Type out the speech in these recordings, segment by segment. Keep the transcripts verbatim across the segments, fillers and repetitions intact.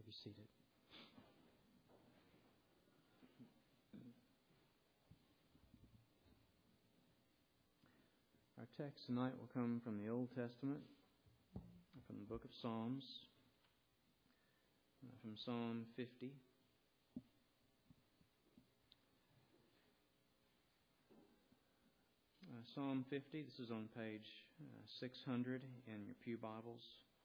be seated. Our text tonight will come from the Old Testament, from the book of Psalms, from Psalm fifty. Uh, Psalm fifty, this is on page uh, six hundred in your pew Bibles.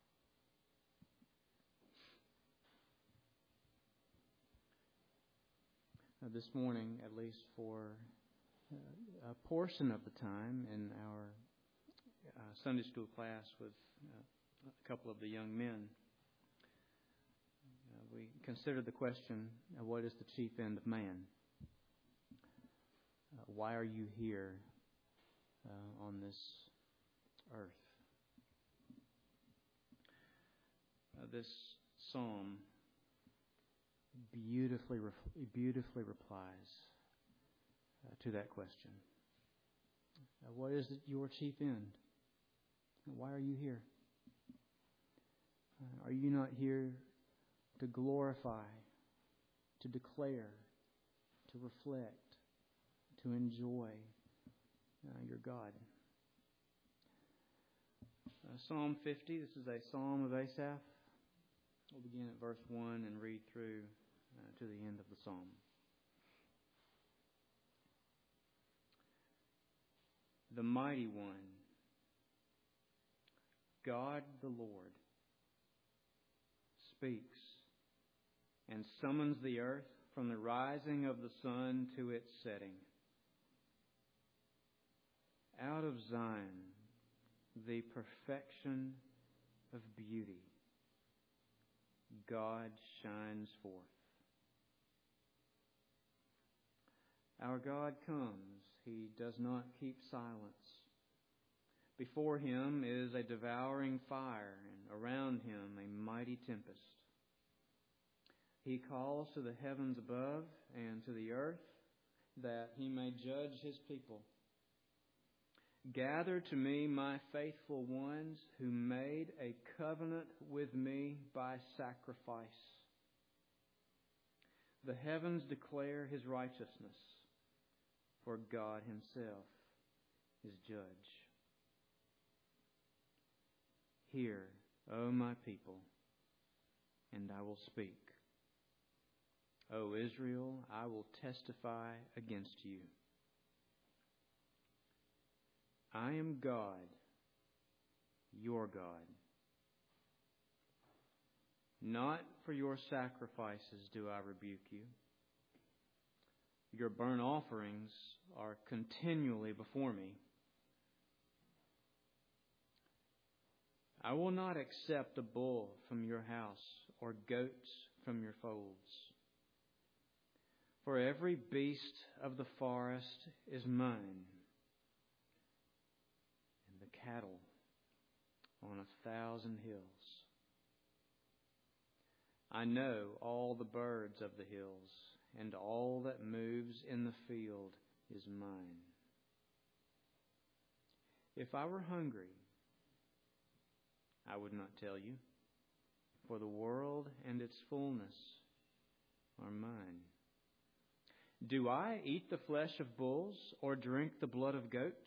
Uh, this morning, at least for uh, a portion of the time in our uh, Sunday school class with uh, a couple of the young men, uh, we considered the question, uh, what is the chief end of man? Uh, why are you here uh, on this earth? Uh, this psalm beautifully, beautifully replies uh, to that question. Uh, what is your chief end? Why are you here? Uh, are you not here to glorify, to declare, to reflect, to enjoy uh, your God? Uh, Psalm fifty, this is a psalm of Asaph. We'll begin at verse one and read through uh, to the end of the psalm. The Mighty One, God the Lord, speaks and summons the earth from the rising of the sun to its setting. Out of Zion, the perfection of beauty, God shines forth. Our God comes. He does not keep silence. Before Him is a devouring fire, and around Him a mighty tempest. He calls to the heavens above and to the earth that He may judge His people. Gather to me my faithful ones who made a covenant with me by sacrifice. The heavens declare His righteousness, for God Himself is judge. Hear, O my people, and I will speak. O Israel, I will testify against you. I am God, your God. Not for your sacrifices do I rebuke you. Your burnt offerings are continually before me. I will not accept a bull from your house or goats from your folds. For every beast of the forest is mine, cattle on a thousand hills. I know all the birds of the hills, and all that moves in the field is mine. If I were hungry, I would not tell you, for the world and its fullness are mine. Do I eat the flesh of bulls or drink the blood of goats?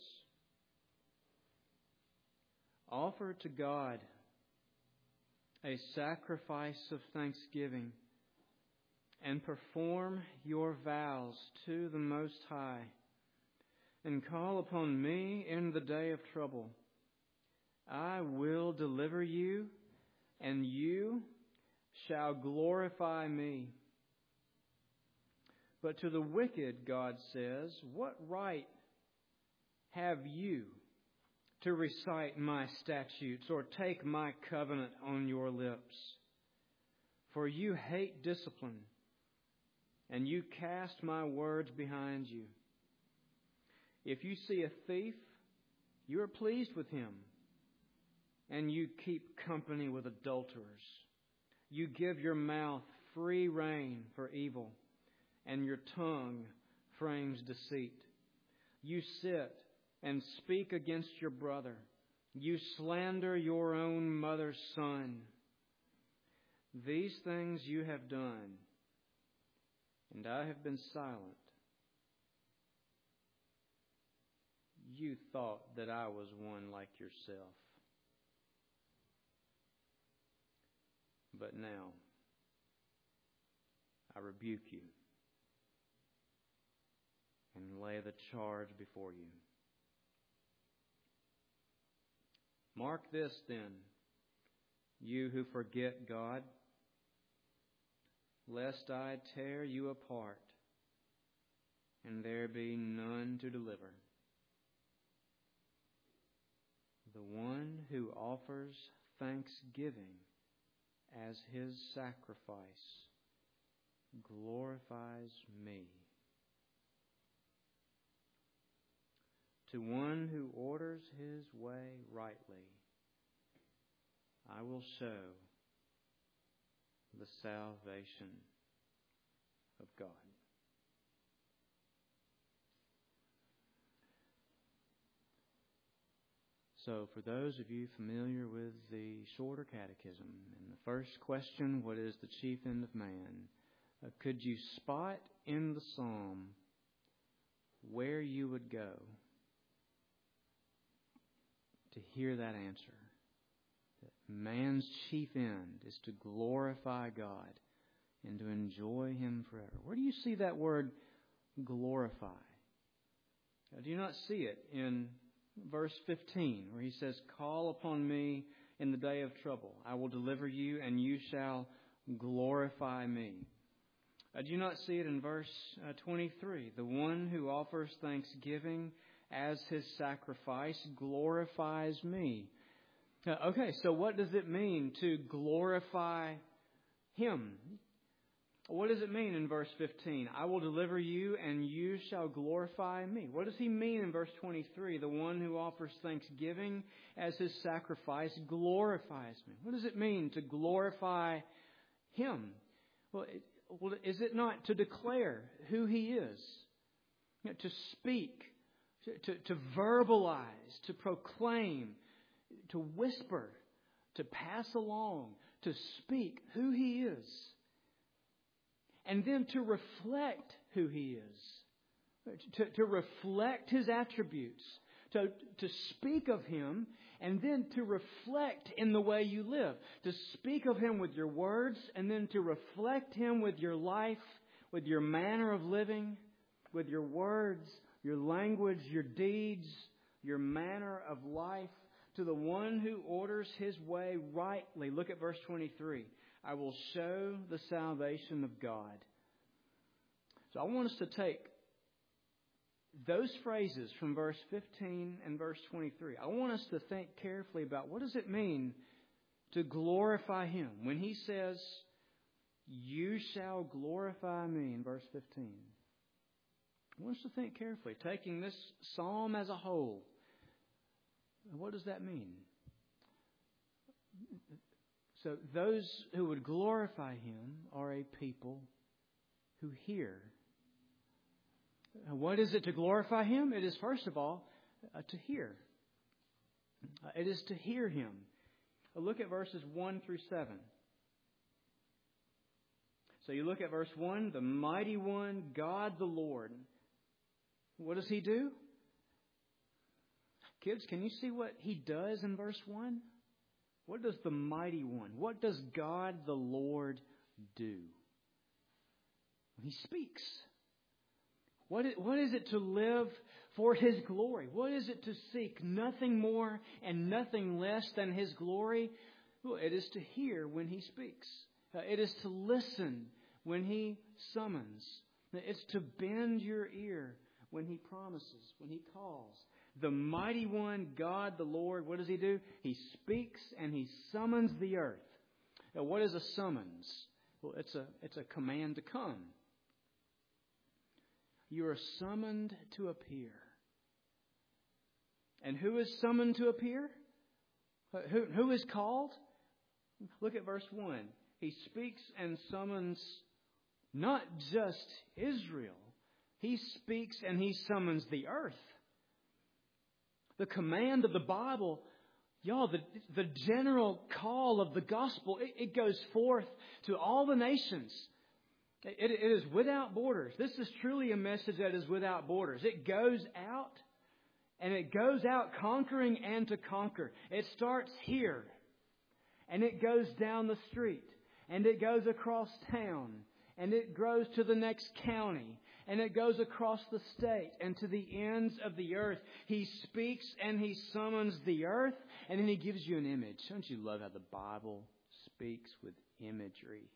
Offer to God a sacrifice of thanksgiving and perform your vows to the Most High and call upon me in the day of trouble. I will deliver you, and you shall glorify me. But to the wicked, God says, what right have you to recite my statutes or take my covenant on your lips? For you hate discipline, and you cast my words behind you. If you see a thief, you are pleased with him, and you keep company with adulterers. You give your mouth free rein for evil, and your tongue frames deceit. You sit and speak against your brother. You slander your own mother's son. These things you have done, and I have been silent. You thought that I was one like yourself. But now, I rebuke you and lay the charge before you. Mark this then, you who forget God, lest I tear you apart and there be none to deliver. The one who offers thanksgiving as his sacrifice glorifies me. To one who orders his way rightly, I will show the salvation of God. So, for those of you familiar with the Shorter Catechism, in the first question, what is the chief end of man? Uh, could you spot in the psalm where you would go to hear that answer? That man's chief end is to glorify God and to enjoy Him forever. Where do you see that word glorify? Uh, do you not see it in verse fifteen, where he says, call upon me in the day of trouble. I will deliver you, and you shall glorify me. Uh, do you not see it in verse uh, twenty-three? The one who offers thanksgiving as his sacrifice glorifies me. Uh, okay, so what does it mean to glorify Him? What does it mean in verse fifteen? I will deliver you and you shall glorify me. What does he mean in verse twenty-three? The one who offers thanksgiving as his sacrifice glorifies me. What does it mean to glorify Him? Well, it, well is it not to declare who He is? You know, to speak, to, to, to verbalize, to proclaim, to whisper, to pass along, to speak who He is. And then to reflect who He is. To, to reflect His attributes. To, to speak of Him and then to reflect in the way you live. To speak of Him with your words and then to reflect Him with your life, with your manner of living, with your words, your language, your deeds, your manner of life. To the one who orders his way rightly. Look at verse twenty-three. I will show the salvation of God. So I want us to take those phrases from verse fifteen and verse twenty-three. I want us to think carefully about what does it mean to glorify Him. When He says, you shall glorify me in verse fifteen. I want us to think carefully, taking this psalm as a whole. What does that mean? So those who would glorify Him are a people who hear. What is it to glorify Him? It is, first of all, uh, to hear. Uh, it is to hear Him. Uh, look at verses one through seven. So you look at verse one, the mighty one, God the Lord. What does He do? Kids, can you see what He does in verse one? What does the mighty one, what does God the Lord do? He speaks. What is, what is it to live for His glory? What is it to seek nothing more and nothing less than His glory? Well, it is to hear when He speaks. Uh, it is to listen when He summons. It's to bend your ear when He promises, when He calls. The mighty one, God the Lord, what does He do? He speaks and He summons the earth. Now, what is a summons? Well, it's a, it's a command to come. You are summoned to appear. And who is summoned to appear? Who, who is called? Look at verse one. He speaks and summons not just Israel. He speaks and He summons the earth. The command of the Bible Y'all, the, the general call of the gospel, it, it goes forth to all the nations. It, it is without borders. This is truly a message that is without borders. It goes out, and it goes out conquering and to conquer. It starts here, and it goes down the street, and it goes across town, and it grows to the next county, and it goes across the state and to the ends of the earth. He speaks and He summons the earth, and then He gives you an image. Don't you love how the Bible speaks with imagery?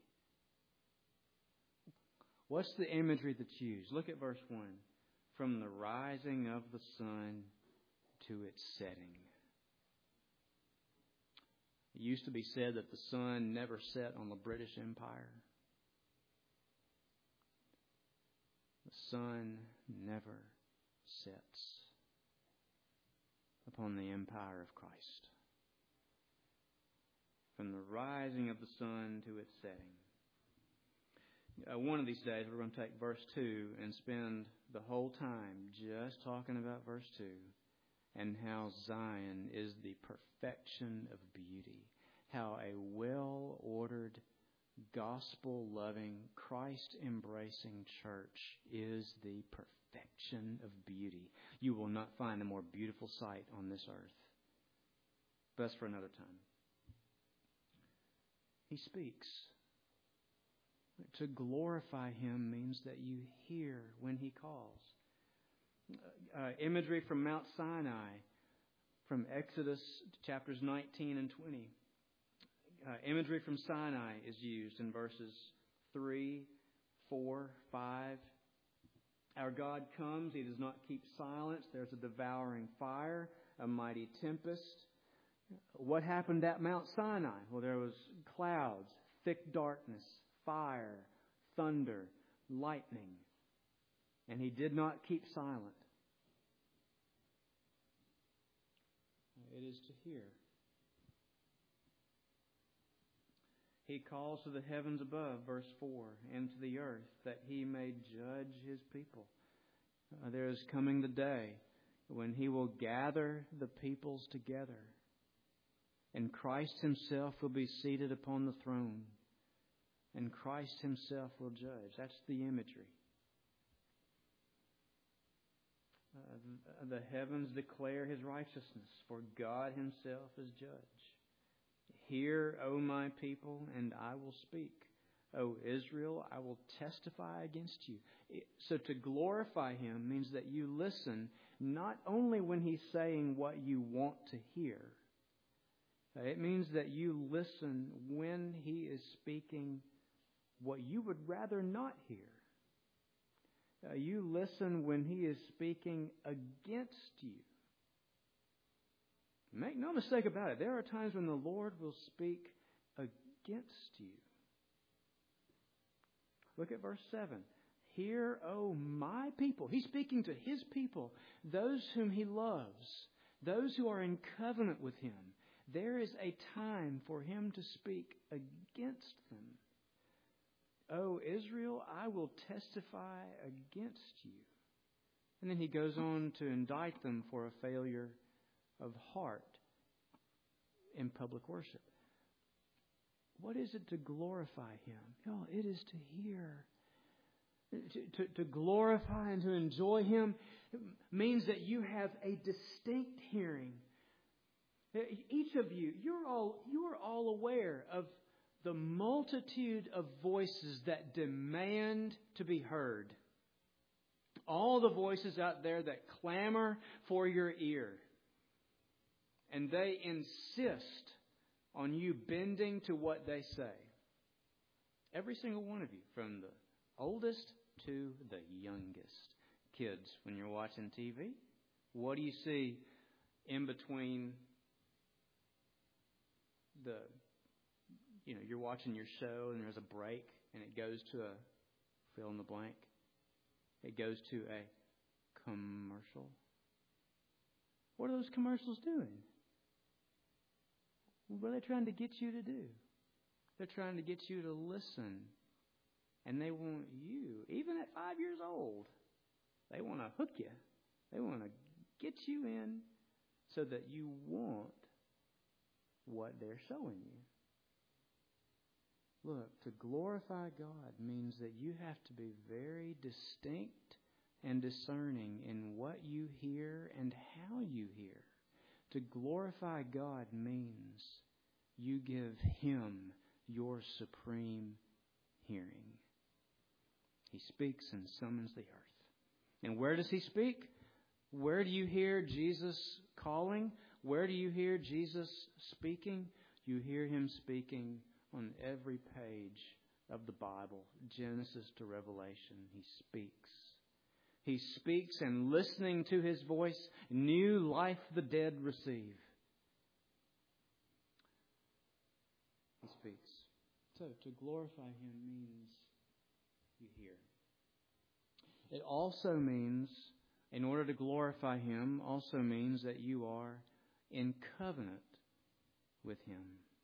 What's the imagery that's used? Look at verse one. From the rising of the sun to its setting. It used to be said that the sun never set on the British Empire. The sun never sets upon the empire of Christ. From the rising of the sun to its setting. Uh, one of these days we're going to take verse two and spend the whole time just talking about verse two and how Zion is the perfection of beauty. How a well-ordered, gospel-loving, Christ-embracing church is the perfection of beauty. You will not find a more beautiful sight on this earth. But that's for another time. He speaks. To glorify Him means that you hear when He calls. Uh, imagery from Mount Sinai, from Exodus chapters nineteen and twenty. Uh, imagery from Sinai is used in verses three, four, five. Our God comes. He does not keep silence. There's a devouring fire, a mighty tempest. What happened at Mount Sinai? Well, there was clouds, thick darkness, fire, thunder, lightning. And He did not keep silent. It is to hear. He calls to the heavens above, verse four, and to the earth, that He may judge His people. Uh, there is coming the day when He will gather the peoples together, and Christ Himself will be seated upon the throne, and Christ Himself will judge. That's the imagery. Uh, the heavens declare His righteousness, for God Himself is judge. Hear, O my people, and I will speak. O Israel, I will testify against you. So to glorify Him means that you listen not only when He's saying what you want to hear. It means that you listen when He is speaking what you would rather not hear. Uh, you listen when He is speaking against you. Make no mistake about it. There are times when the Lord will speak against you. Look at verse seven. Hear, O my people. He's speaking to His people, those whom He loves, those who are in covenant with Him. There is a time for Him to speak against them. O Israel, I will testify against you. And then He goes on to indict them for a failure of heart in public worship. What is it to glorify Him? Oh, it is to hear. To, to, to glorify and to enjoy Him means that you have a distinct hearing. Each of you, you're all you're all aware of the multitude of voices that demand to be heard. All the voices out there that clamor for your ear. And they insist on you bending to what they say. Every single one of you, from the oldest to the youngest. Kids, when you're watching T V, what do you see in between the, you know, you're watching your show and there's a break and it goes to a fill in the blank. It goes to a commercial. What are those commercials doing? What are they trying to get you to do? They're trying to get you to listen. And they want you, even at five years old, they want to hook you. They want to get you in so that you want what they're showing you. Look, to glorify God means that you have to be very distinct and discerning in what you hear and how you hear. To glorify God means you give Him your supreme hearing. He speaks and summons the earth. And where does He speak? Where do you hear Jesus calling? Where do you hear Jesus speaking? You hear Him speaking on every page of the Bible, Genesis to Revelation. He speaks. He speaks, and listening to His voice, new life the dead receive. He speaks. So to glorify Him means you hear. It also means, in order to glorify Him, also means that you are in covenant with Him.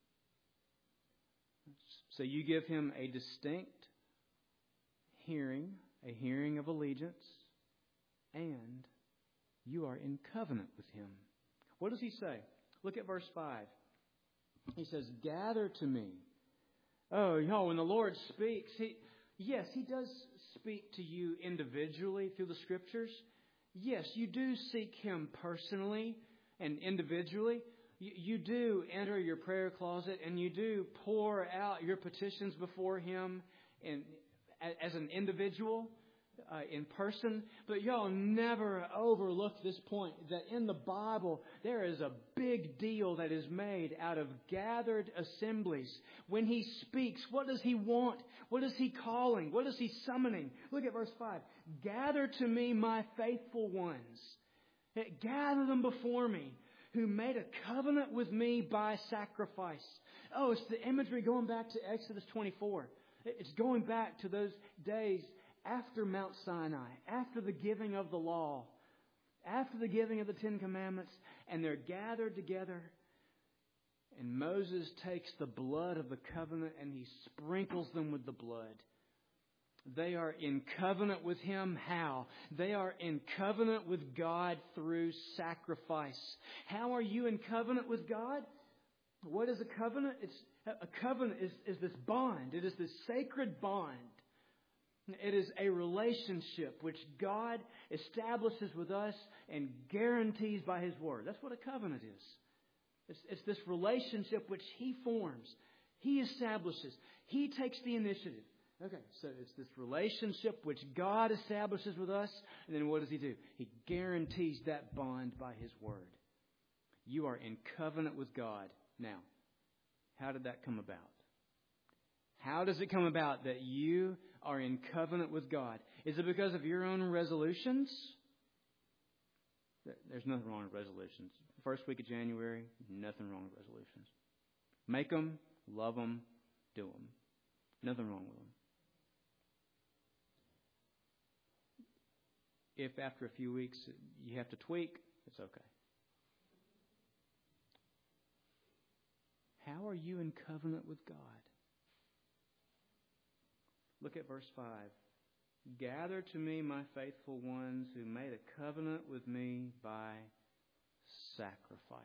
So you give Him a distinct hearing, a hearing of allegiance, and you are in covenant with Him. What does He say? Look at verse five. He says, gather to me. Oh, you know, when the Lord speaks, He, yes, He does speak to you individually through the Scriptures. Yes, you do seek Him personally and individually. You, you do enter your prayer closet and you do pour out your petitions before Him in, as an individual. Uh, in person, but y'all never overlook this point that in the Bible there is a big deal that is made out of gathered assemblies. When He speaks, what does He want? What is He calling? What is He summoning? Look at verse five. Gather to me my faithful ones. Gather them before me who made a covenant with me by sacrifice. Oh, it's the imagery going back to Exodus twenty-four. It's going back to those days after Mount Sinai, after the giving of the law, after the giving of the Ten Commandments, and they're gathered together. And Moses takes the blood of the covenant and he sprinkles them with the blood. They are in covenant with Him. How? They are in covenant with God through sacrifice. How are you in covenant with God? What is a covenant? It's a covenant is, is this bond. It is this sacred bond. It is a relationship which God establishes with us and guarantees by His Word. That's what a covenant is. It's, it's this relationship which He forms. He establishes. He takes the initiative. Okay, so it's this relationship which God establishes with us. And then what does He do? He guarantees that bond by His Word. You are in covenant with God. Now, how did that come about? How does it come about that you are in covenant with God? Is it because of your own resolutions? There's nothing wrong with resolutions. First week of January, nothing wrong with resolutions. Make them, love them, do them. Nothing wrong with them. If after a few weeks you have to tweak, it's okay. How are you in covenant with God? Look at verse five. Gather to me my faithful ones who made a covenant with me by sacrifice.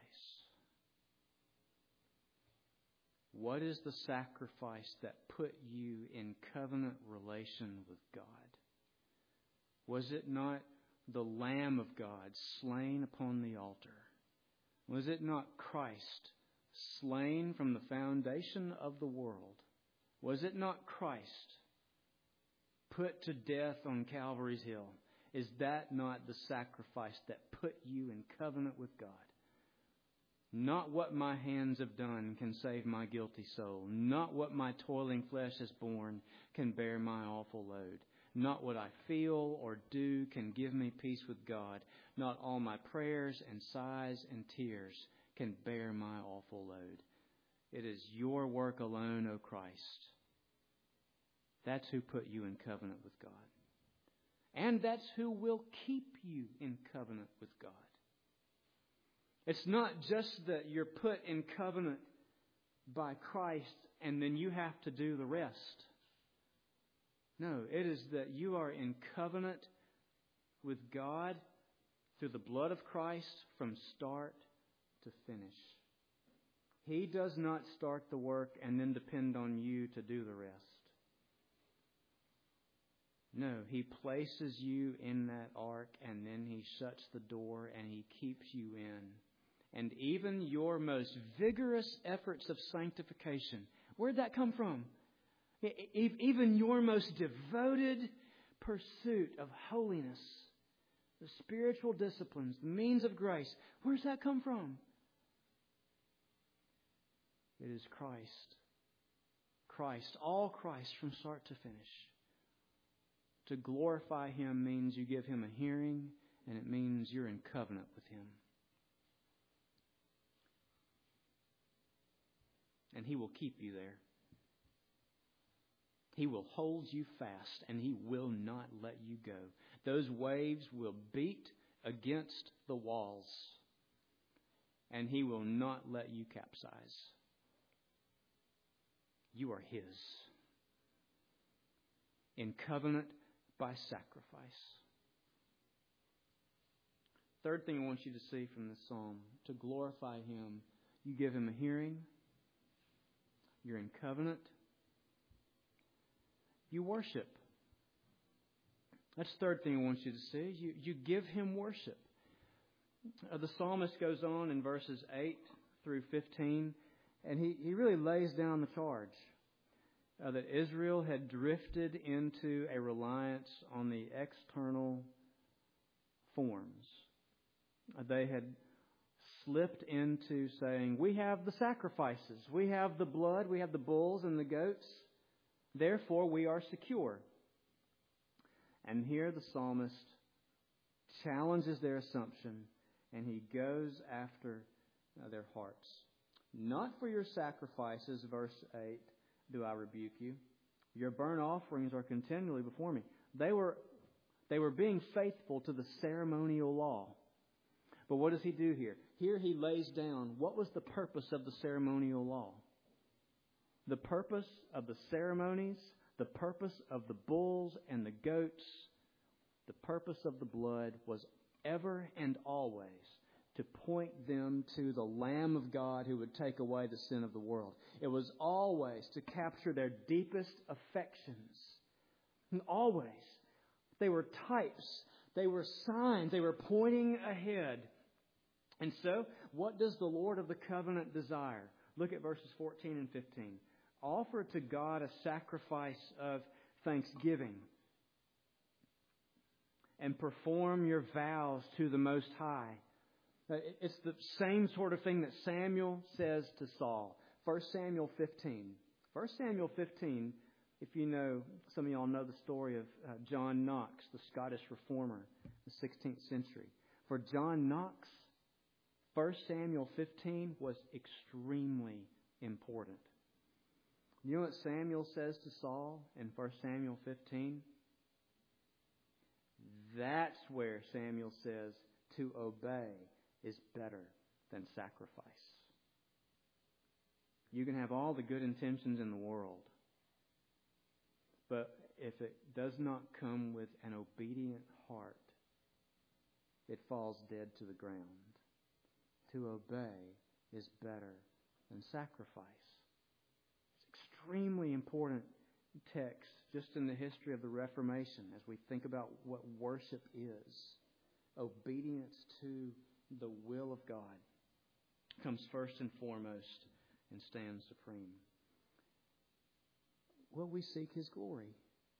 What is the sacrifice that put you in covenant relation with God? Was it not the Lamb of God slain upon the altar? Was it not Christ slain from the foundation of the world? Was it not Christ put to death on Calvary's Hill? Is that not the sacrifice that put you in covenant with God? Not what my hands have done can save my guilty soul. Not what my toiling flesh has borne can bear my awful load. Not what I feel or do can give me peace with God. Not all my prayers and sighs and tears can bear my awful load. It is your work alone, O Christ. That's who put you in covenant with God. And that's who will keep you in covenant with God. It's not just that you're put in covenant by Christ and then you have to do the rest. No, it is that you are in covenant with God through the blood of Christ from start to finish. He does not start the work and then depend on you to do the rest. No, He places you in that ark and then He shuts the door and He keeps you in. And even your most vigorous efforts of sanctification, where'd that come from? Even your most devoted pursuit of holiness, the spiritual disciplines, the means of grace, where's that come from? It is Christ. Christ, all Christ from start to finish. To glorify Him means you give Him a hearing, and it means you're in covenant with Him. And He will keep you there. He will hold you fast, and He will not let you go. Those waves will beat against the walls, and He will not let you capsize. You are His. In covenant by sacrifice. Third thing I want you to see from this psalm, to glorify Him, you give Him a hearing. You're in covenant. You worship. That's the third thing I want you to see. You, you give Him worship. Uh, the psalmist goes on in verses eight through fifteen, and he, he really lays down the charge uh, that Israel had drifted into a reliance on the external forms. Uh, they had slipped into saying, we have the sacrifices, we have the blood, we have the bulls and the goats, therefore we are secure. And here the psalmist challenges their assumption, and he goes after uh, their hearts. Not for your sacrifices, verse eight, do I rebuke you. Your burnt offerings are continually before me. They were, they were being faithful to the ceremonial law. But what does he do here? Here he lays down what was the purpose of the ceremonial law. The purpose of the ceremonies, the purpose of the bulls and the goats, the purpose of the blood was ever and always to point them to the Lamb of God who would take away the sin of the world. It was always to capture their deepest affections. And always. They were types. They were signs. They were pointing ahead. And so, what does the Lord of the covenant desire? Look at verses fourteen and fifteen. Offer to God a sacrifice of thanksgiving and perform your vows to the Most High. It's the same sort of thing that Samuel says to Saul. First Samuel fifteen. First Samuel fifteen, if you know, some of y'all know the story of uh, John Knox, the Scottish reformer, the sixteenth century. For John Knox, First Samuel fifteen was extremely important. You know what Samuel says to Saul in First Samuel fifteen? That's where Samuel says to obey is better than sacrifice. You can have all the good intentions in the world, but if it does not come with an obedient heart, it falls dead to the ground. To obey is better than sacrifice. It's extremely important text just in the history of the Reformation as we think about what worship is. Obedience to the will of God comes first and foremost and stands supreme. Well, we seek His glory.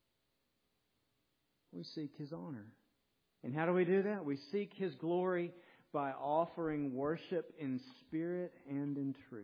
We seek His honor. And how do we do that? We seek His glory by offering worship in spirit and in truth.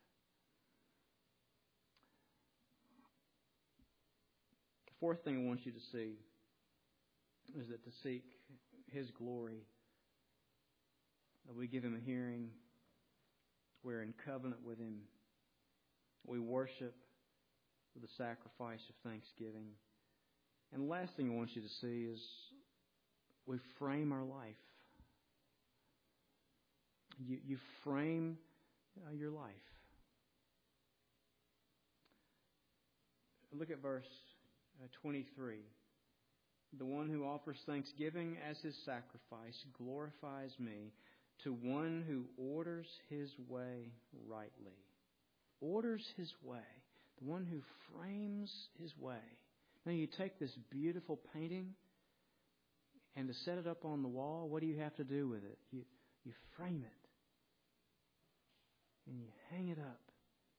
The fourth thing I want you to see is that to seek His glory, we give Him a hearing. We're in covenant with Him. We worship with a sacrifice of thanksgiving. And the last thing I want you to see is we frame our life. You, you frame uh, your life. Look at verse uh, twenty-three. The one who offers thanksgiving as his sacrifice glorifies me. To one who orders his way rightly, orders His way, the one who frames His way. Now you take this beautiful painting, and to set it up on the wall, what do you have to do with it? You, you frame it, and you hang it up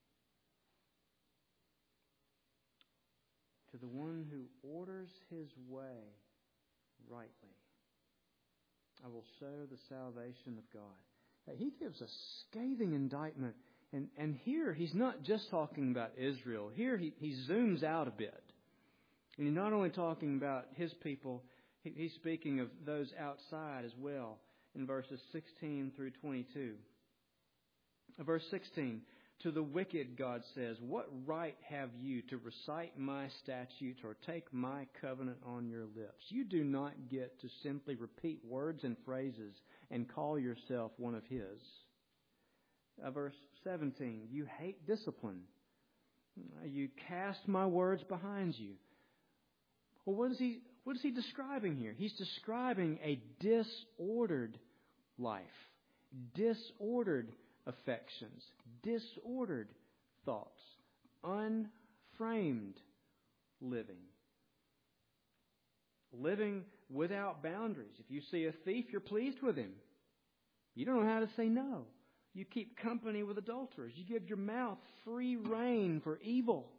to the one who orders His way rightly. I will show the salvation of God. He gives a scathing indictment. And, and here He's not just talking about Israel. Here He, he zooms out a bit. And He's not only talking about His people, he, He's speaking of those outside as well in verses sixteen through twenty-two. Verse sixteen, to the wicked, God says, what right have you to recite my statutes or take my covenant on your lips? You do not get to simply repeat words and phrases and call yourself one of His. Uh, verse seventeen, you hate discipline. You cast my words behind you. Well, what is he, what is he describing here? He's describing a disordered life, disordered affections, disordered thoughts, unframed living. Living without boundaries. If you see a thief, you're pleased with him. You don't know how to say no. You keep company with adulterers. You give your mouth free rein for evil.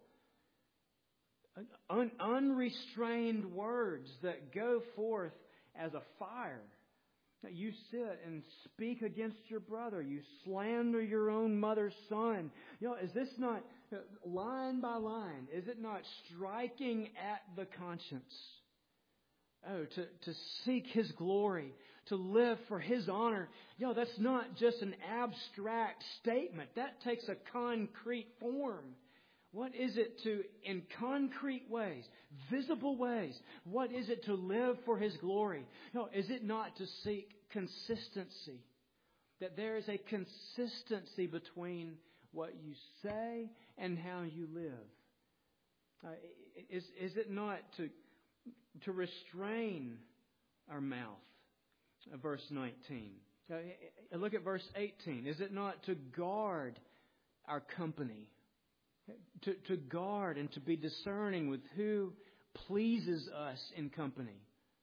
Un- unrestrained words that go forth as a fire. You sit and speak against your brother. You slander your own mother's son. You know, is this not, line by line, is it not striking at the conscience? Oh, to, to seek His glory, to live for His honor. You know, that's not just an abstract statement. That takes a concrete form. What is it to, in concrete ways, visible ways, what is it to live for His glory? No, is it not to seek consistency? That there is a consistency between what you say and how you live. Uh, is, is it not to, to restrain our mouth? Uh, verse nineteen. Uh, look at verse eighteen. Is it not to guard our company? To, to guard and to be discerning with who pleases us in company.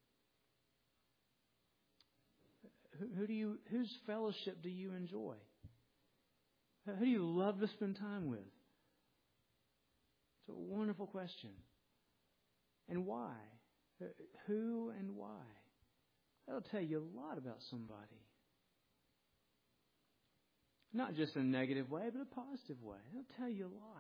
Who, who do you, whose fellowship do you enjoy? Who do you love to spend time with? It's a wonderful question. And why? Who and why? That'll tell you a lot about somebody. Not just in a negative way, but a positive way. It'll tell you a lot.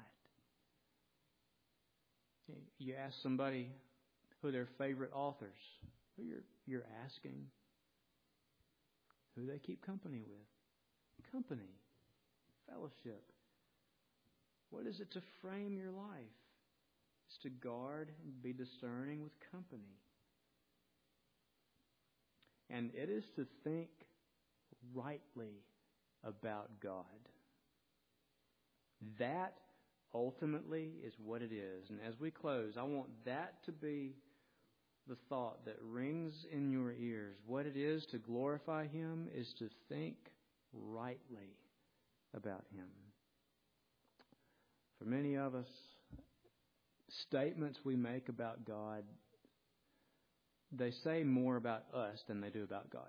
You ask somebody who their favorite authors, who you're, you're asking who they keep company with. Company, fellowship. What is it to frame your life? It's to guard and be discerning with company. And it is to think rightly about God. That ultimately is what it is. And as we close, I want that to be the thought that rings in your ears. What it is to glorify Him is to think rightly about Him. For many of us, statements we make about God, they say more about us than they do about God.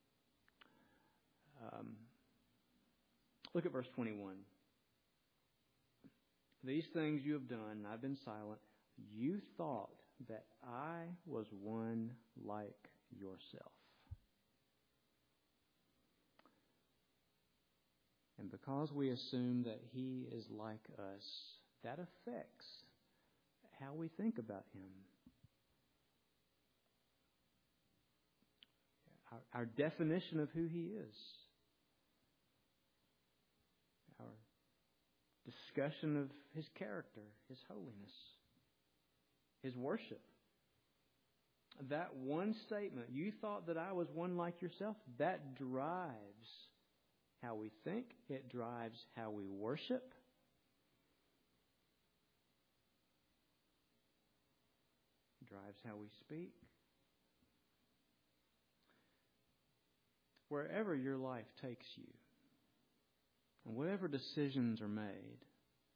Um, look at verse twenty-one. These things you have done, and I've been silent. You thought that I was one like yourself. And because we assume that He is like us, that affects how we think about Him. Our, our definition of who He is. Our discussion of His character, His holiness, His worship. That one statement, you thought that I was one like yourself, that drives how we think. It drives how we worship. It drives how we speak. Wherever your life takes you, and whatever decisions are made,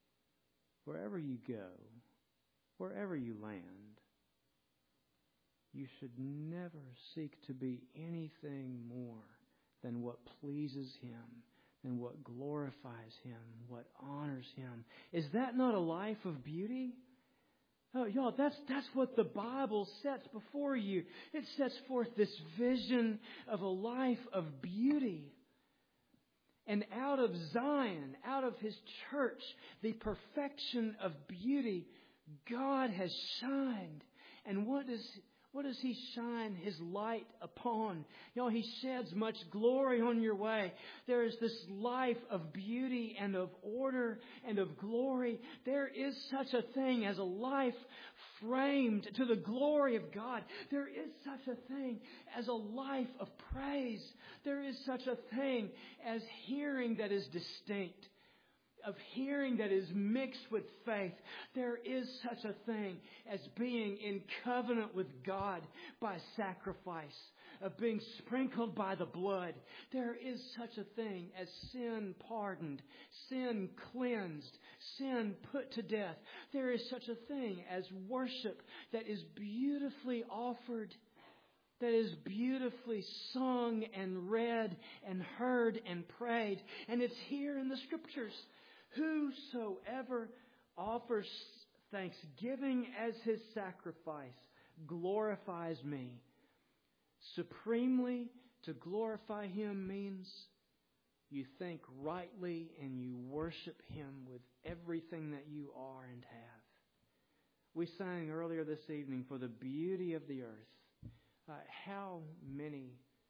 wherever you go, wherever you land, you should never seek to be anything more than what pleases Him, than what glorifies Him, what honors Him. Is that not a life of beauty? Oh, y'all, that's, that's what the Bible sets before you. It sets forth this vision of a life of beauty. And out of Zion, out of His church, the perfection of beauty, God has shined. And what does What does He shine His light upon? You know, He sheds much glory on your way. There is this life of beauty and of order and of glory. There is such a thing as a life framed to the glory of God. There is such a thing as a life of praise. There is such a thing as hearing that is distinct, of hearing that is mixed with faith. There is such a thing as being in covenant with God by sacrifice, of being sprinkled by the blood. There is such a thing as sin pardoned, sin cleansed, sin put to death. There is such a thing as worship that is beautifully offered, that is beautifully sung and read and heard and prayed. And it's here in the Scriptures. Whosoever offers thanksgiving as his sacrifice glorifies me. Supremely, to glorify Him means you think rightly and you worship Him with everything that you are and have. We sang earlier this evening, for the beauty of the earth. Uh, how many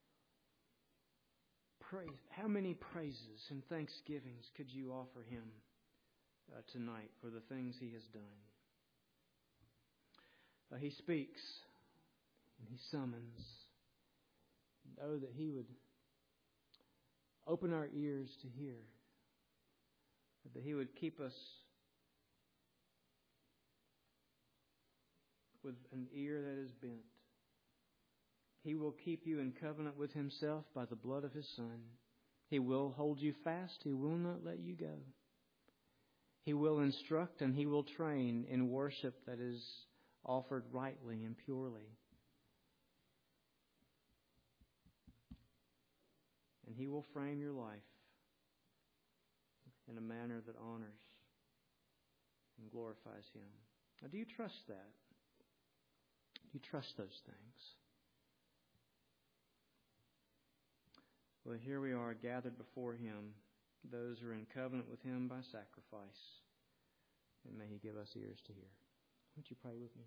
praise, how many praises and thanksgivings could you offer Him uh, tonight for the things He has done? Uh, he speaks and He summons. Oh, that He would open our ears to hear, that He would keep us with an ear that is bent. He will keep you in covenant with Himself by the blood of His Son. He will hold you fast. He will not let you go. He will instruct and He will train in worship that is offered rightly and purely. And He will frame your life in a manner that honors and glorifies Him. Now, do you trust that? Do you trust those things? Well, here we are gathered before Him, those who are in covenant with Him by sacrifice. And may He give us ears to hear. Would you pray with me?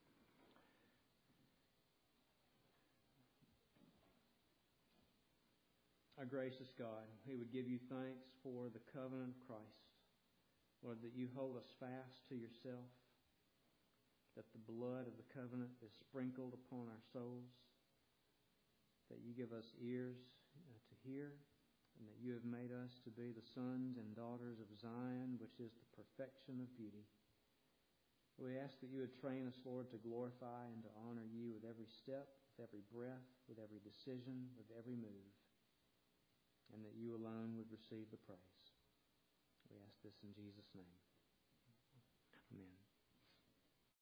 Our gracious God, we would give You thanks for the covenant of Christ. Lord, that You hold us fast to Yourself, that the blood of the covenant is sprinkled upon our souls, that You give us ears to hear, and that You have made us to be the sons and daughters of Zion, which is the perfection of beauty. We ask that You would train us, Lord, to glorify and to honor You with every step, with every breath, with every decision, with every move, and that You alone would receive the praise. We ask this in Jesus' name. Amen.